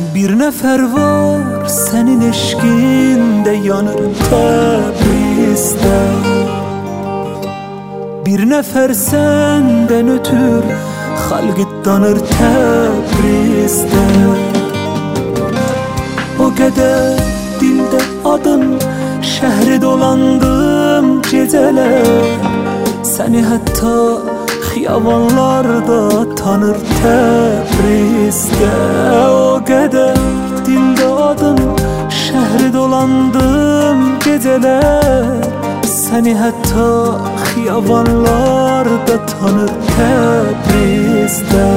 Bir nefer var senin eşkinde yanır Təbrizdə. Bir nefer senden ötür xalqdanır Təbrizdə. O kadar dilde adın, şehri dolandım geceler. Seni hatta xiyavanlarda tanır Təbrizdə. O kadar dilde adın, şehri dolandım geceler. Seni hatta xiyavanlarda tanır Təbrizdə.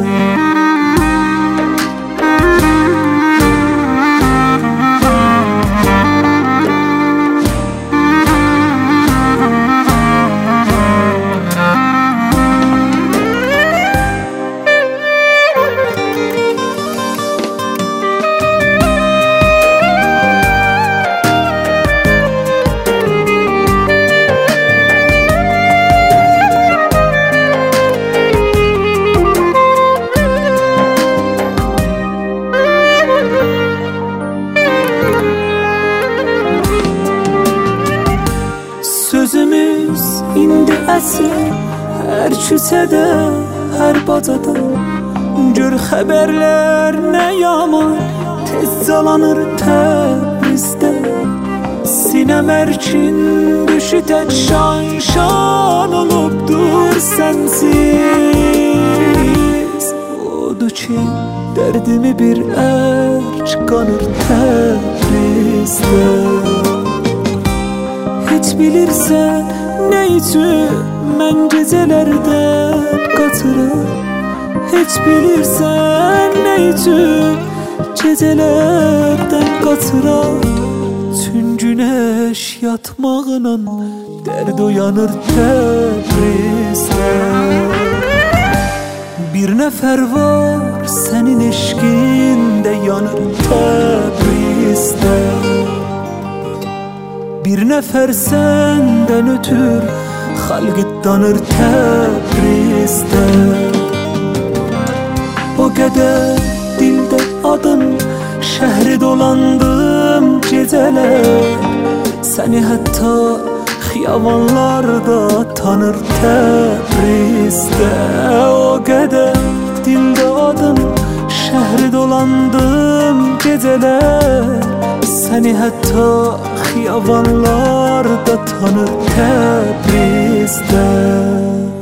Sözümüz indi əsir hər küçədə, hər bacada. Gör xəbərlər nə yaman, tez calanır Təbrizdə. Sinəm ərkin düşü tək şan olubdur sənsiz. Odur ki dərdimi bir ərk qanır Təbrizdə. Hiç bilirsen ne için ben gecelerde katıram. Hiç bilirsen ne için gecelerden katıram. Tüm güneş yatmağına derd uyanır Təbrizdə. Bir nefer var senin eşkinde yanır Təbrizdə. Bir nefer senden ötür xalqdanır Təbrizdə. O kadar dilde adın, şehri dolandım geceler. Seni hatta xiyavanlarda tanır Təbrizdə. O kadar dilde adın, şehri dolandım geceler. Seni hatta xiyavanlarda tanır Təbrizdə.